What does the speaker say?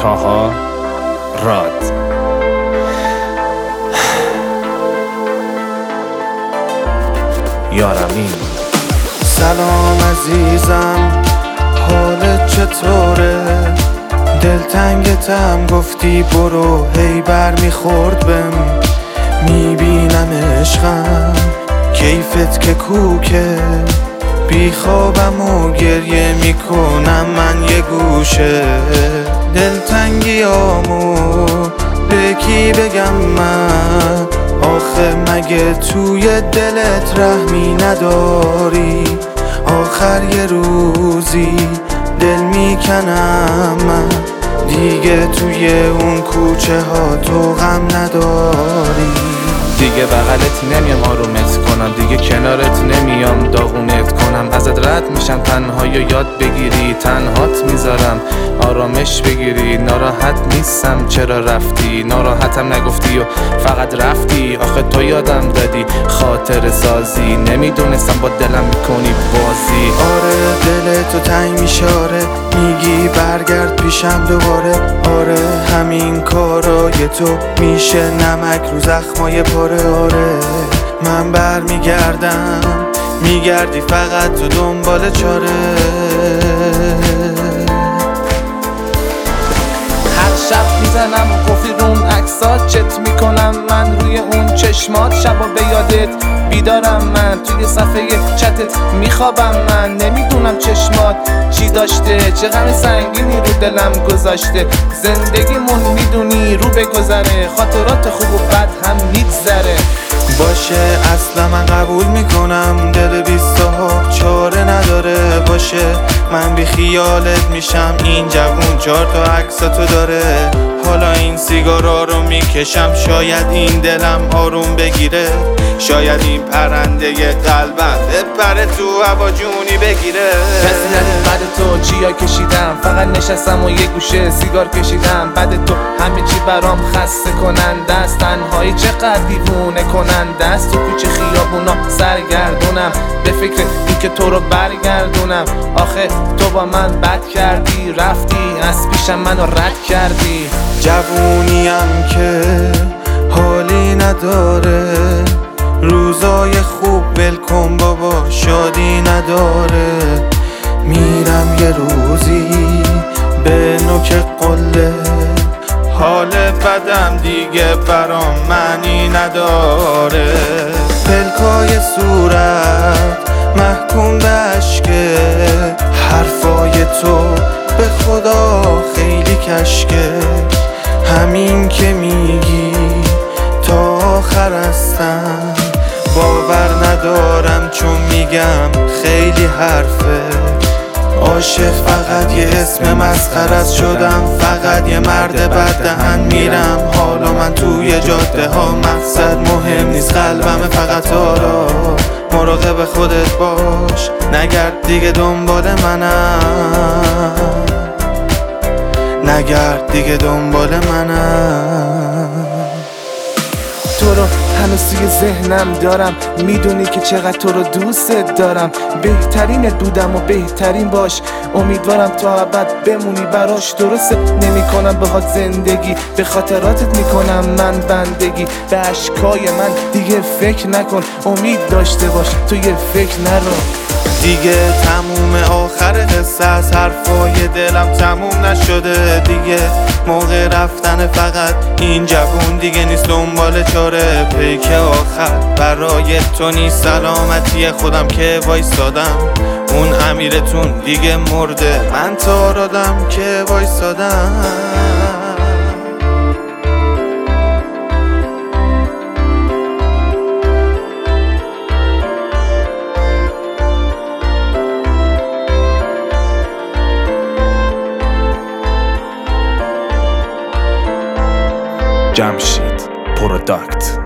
تاها راد. یارمین. سلام عزیزم، حالت چطوره؟ دلتنگتم گفتی برو، هی بر میخورد بهم. میبینم عشقم کیفت که کوکه، بیخوابم و گریه میکنم من یه گوشه. دلتنگیامو به کی بگم من؟ آخه مگه توی دلت رحمی نداری؟ آخر یه روزی دل میکنم من، دیگه توی اون کوچه ها تو غم نداری. دیگه بغلت نمیام آرومت کنم، دیگه کنارت نمیام داغونت کنم. ازت رد میشم تنهایی و یاد بگیری، تنهات میذارم آرامش بگیری. ناراحت نیستم چرا رفتی، ناراحتم نگفتی و فقط رفتی. آخه تو یادم دادی خاطر سازی، نمیدونستم با دلم میکنی بازی. آره دلتو تنگ میشاره، میگی برگرد پیشم دوباره. آره همین کارای تو میشه نمک رو زخمای پاره. آره من بر میگردم، میگردی فقط تو دنبال چاره. هر شب میزنم قفلی رو اون عکسات، چت میکنم من روی اون چشمات. شبا به یادت بیدارم من، توی صفحه چتت میخوابم من. نمیدونم چشمات چی داشته، چه غم سنگینی رو دلم گذاشته. زندگیمون میدونی رو بگذره، خاطرات خوب و بد هم میگذره. باشه اصلا من قبول میکنم، دل بیستها چاره نداره. باشه من بی خیالت میشم، این جوون 4 تا عکساتو داره. حالا این سیگارا رو میکشم، شاید این دلم آروم بگیره. شاید این پرنده قلبم بپره تو هوا جونی بگیره. کسی ندید بعد تو چیا کشیدم، فقط نشستم و یه گوشه سیگار کشیدم. بعد تو همه چی برام خسته کننده است، تنهایی چقدر دیوونه کننده است. تو کوچه خیابونا سرگردونم به فکر اینکه تو رو برگردونم. آخه تو با من بد کردی، رفتی از پیشم منو رد کردی. جوونیم که حالی نداره، روزای خوب ول کن بابا شادی نداره. میرم یه روزی به نوک قله، حال بدم دیگه برام معنی نداره. پلکای صورت محکوم به اشکه، حرفای تو به خدا خیلی کشکه. همین که میگی تا آخر هستم، باور ندارم چون میگم خیلی حرفه. عاشق فقط یه اسم مسخره است شدم، فقط یه مرد بد دهن میرم. حالا من توی جاده ها، مقصد مهم نیست قلبم فقط. آرا مراقب خودت باش، نگرد دیگه دنبال منم، نگرد دیگه دنبال منم. تو رو هنوز توی ذهنم دارم، میدونی که چقدر تو رو دوستت دارم. بهترینت بودم و بهترین باش، امیدوارم تا ابد بمونی براش. درسته نمی کنم باهات زندگی، به خاطراتت میکنم من بندگی. به اشکای من دیگه فکر نکن، امید داشته باش تو یه فکر نرو. دیگه تموم آخر قصه از حرفای دلم تموم نشده. دیگه موقع رفتن فقط این جوون دیگه نیست دنبال چاره. پیک آخر برای تو نیست، سلامتی خودم که وایستادم. اون امیرتون دیگه مرده، من تا رادم که وایستادم. جمشید پروداکت.